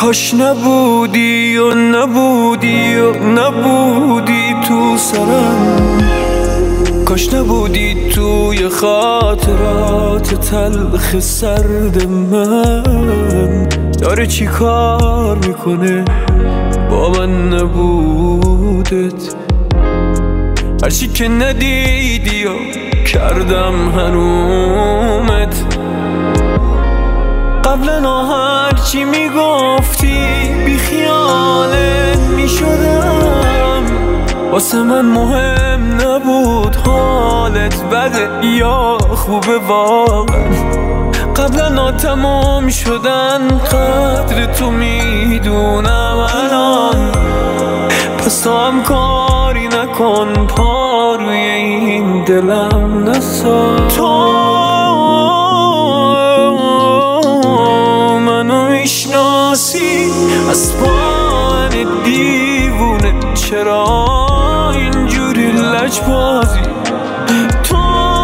کاش نبودی و نبودی و نبودی تو سرم، کاش نبودی توی خاطرات تلخ سرد من. داره چی کار میکنه با من نبودت؟ هرچی که ندیدی و کردم حرومت. قبلا هرچی میگفتی بی خیالت میشدم، واسه من مهم نبود حالت بده یا خوبه واقعا. قبلا تمام شدن قدر تو میدونم الان، پس تو هم کاری نکن پا روی این دلم نسا. تو منو میشناسی از پاهن دیوونه، چرا اینجوری لجبازی؟ تو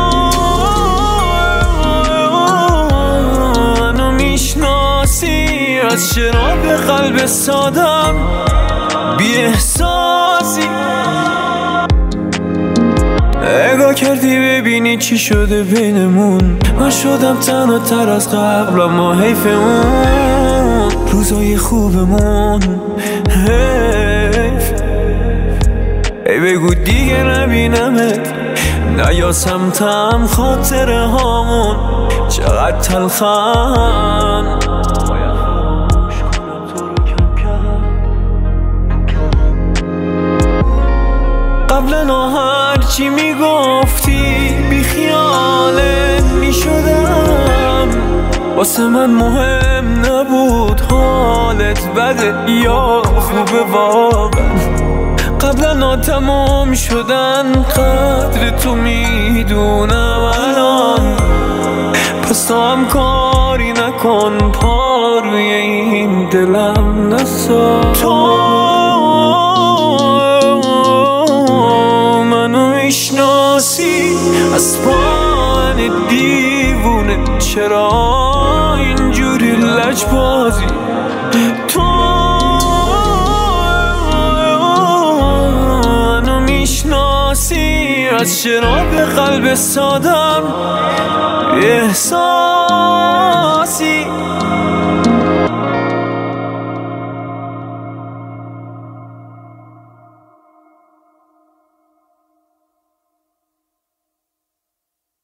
منو میشناسی از چراغ قلب سادم بی احساسی. نگاه کردی ببینی چی شده بینمون، من شدم تنها تر از قبل اما حیف اون روزای خوبمون. حیف ای بگو دیگه نبینمت، نیا سمتم خاطره هامون چقدر تلخن. قبلا هرچی میگفتی بی خیالت میشدم، واسه من مهم نبود حالت بده یا خوبه واقعا. قبلا تمام شدن قدر تو میدونم الان، پس تو هم کاری نکن پا روی این دلم نسا. تو میشناسی از پاهن دیوونه، چرا اینجوری لجبازی؟ تو منو میشناسی از چراغ قلب سادم احساس